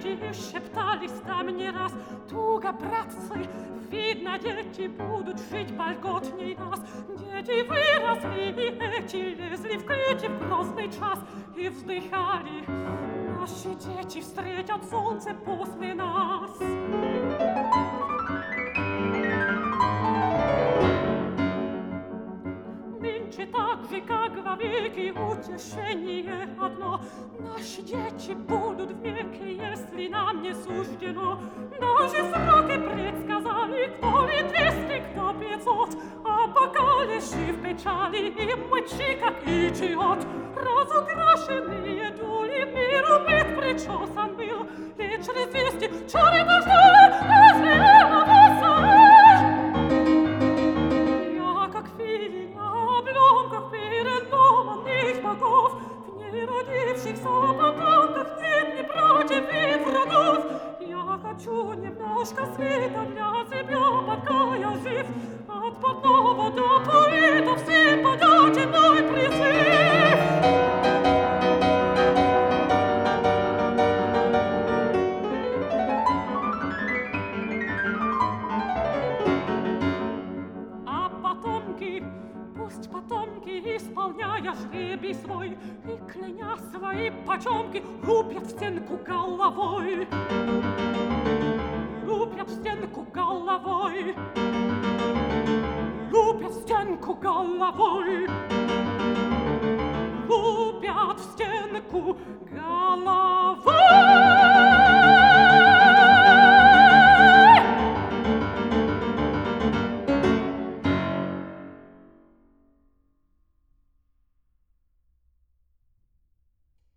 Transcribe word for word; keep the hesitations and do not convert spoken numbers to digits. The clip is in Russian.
дети шептались там не раз: туго, братцы, видно, дети будут жить вольготней нас. Дети выросли, и эти лезли в клети в грозный час и вздыхали: наши дети встретят солнце после нас. Нынче так же, как вовеки, утешение одно: наши дети будут веки, если нам не суждено. Даже сроки предсказали, кто ли двести, кто пятьсот, а пока лежи в печали и мычи, как идиот. Разукрашенные дули миру быт причесан был, лет через двести чури дождя разлила воса. Я, как филин на обломках переломанных богов, в неродившихся потомках нет ни против и врагов. Я хочу немножко света для себя, пока я жив, от портного до поэта всем подайте мой призыв. А потомки, пусть потомки, исполняя жребий свой и кляня свои почемки, лупят в стенку головой. Лупят в стенку головой. Лупят в стенку головой. Лупят в стенку головой.